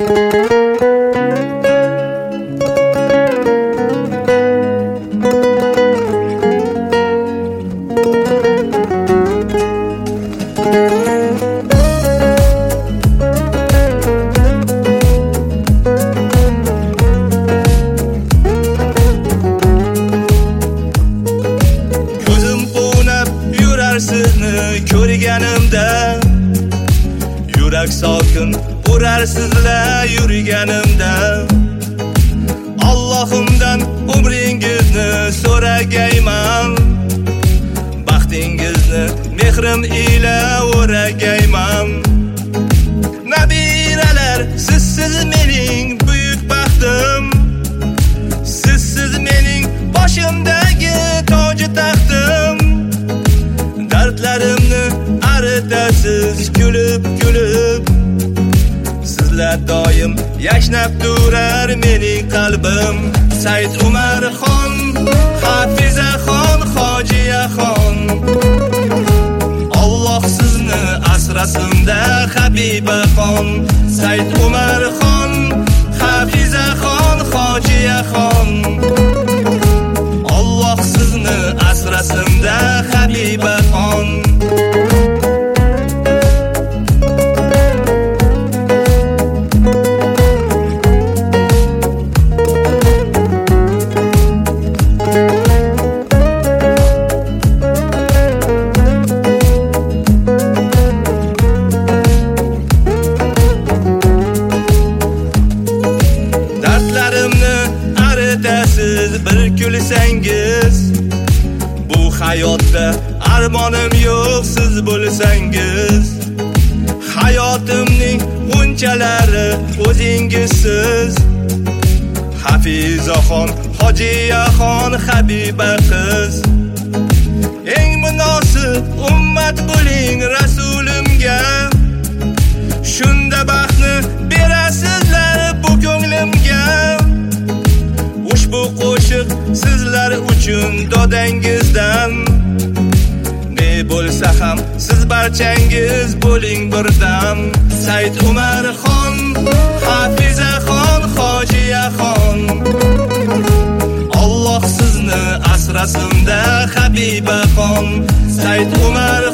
Sizni ko'rganimda yurak sokin urar sizlar yurganimda Allohimdan umringizni so'ragayman baxtingizni mehrim ila o'ragayman Nabiralar sizsiz mening buyuk baxtim Sizsiz mening boshimdagi toji taxtim Dardlarimni aritasiz kulib Sizlar doim yashnab turar mening qalbim Said Umarxon, Hafizaxon, Hojiyaxon Alloh sizni asrasin-da Habibaxon Said Umarxon, Hafizaxon, Hojiyaxon Alloh sizni asrasin-da Habibaxon Dardlarimni aritasiz bir kulsangiz Bu hayotda armonim yo'q siz bo'lsangiz Hayotimning unchalari o'zingizsiz Hafizaxon, Hojiyaxon, Habiba qiz Eng munosib ummat bo'ling rasulimga Shunda baxtni berasizlar bu ko'nglimga Ushbu qo'shiq sizlar uchun dodangizdan Ne bo'lsa ham siz barchangiz bo'ling birdam Said Umarxon, Hafizaxon, Hojiyaxon Alloh sizni asrasin-da Habibaxon Said Umar